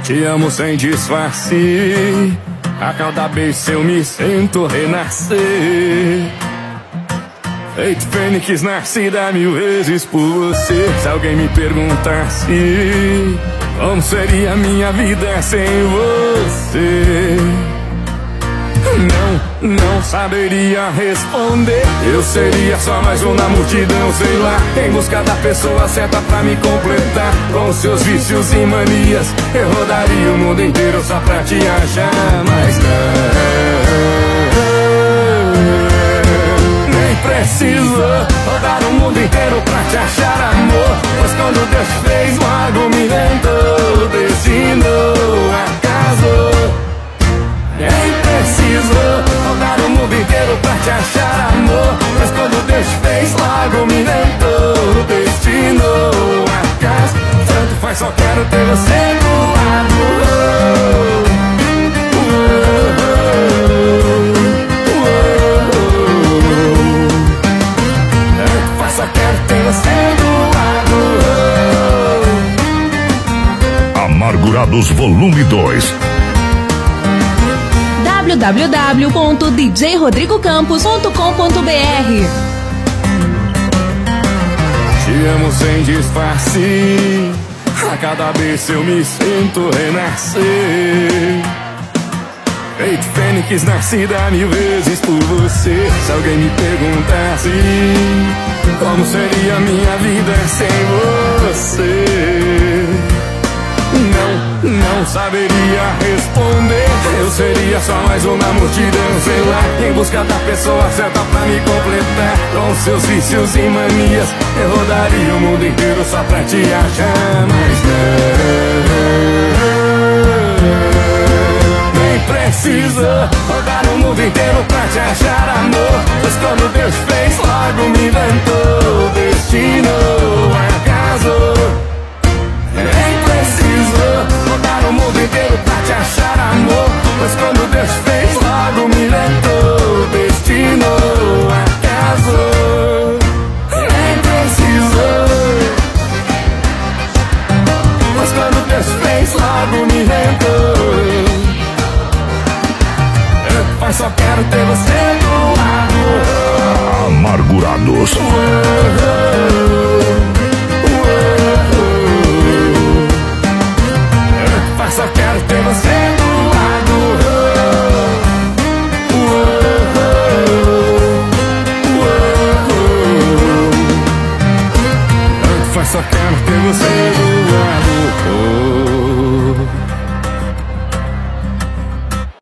Te amo sem disfarce, a cada beijo eu me sinto renascer. Feito fênix nascida 1000 vezes por você. Se alguém me perguntasse como seria minha vida sem você, não saberia responder. Eu seria só mais um na multidão, sei lá, em busca da pessoa certa pra me completar. Com seus vícios e manias, eu rodaria o mundo inteiro só pra te achar. Mas não, nem preciso rodar o mundo inteiro pra te achar, amor. Pois quando Deus fez, logo me inventou. Destino, acaso. Nem preciso rodar o mundo inteiro pra te achar, amor. Mas quando Deus fez, logo me inventou. Destino, acaso. Tanto faz, só quero ter você do lado. Tanto faz, só quero ter você do lado. Amargurados Volume 2. www.djrodrigocampos.com.br. Te amo sem disfarce, a cada vez eu me sinto renascer. Feito fênix nascida 1000 vezes por você. Se alguém me perguntasse como seria minha vida sem você, não saberia responder. Eu seria só mais um na multidão, sei lá, em busca da pessoa certa pra me completar. Com seus vícios e manias, eu rodaria o mundo inteiro só pra te achar. Mas não, nem preciso rodar o mundo inteiro pra te achar, amor. Pois quando Deus fez, logo me inventou. Destino, acaso. Nem preciso rodar o mundo inteiro pra te achar, amor. Pois quando Deus fez, logo me inventou. Destino, acaso. Nem preciso. Pois quando Deus fez, logo me inventou. Mas só quero ter você do lado. Amargurados. Mas só quero ter você do lado. Mas só quero ter você do lado.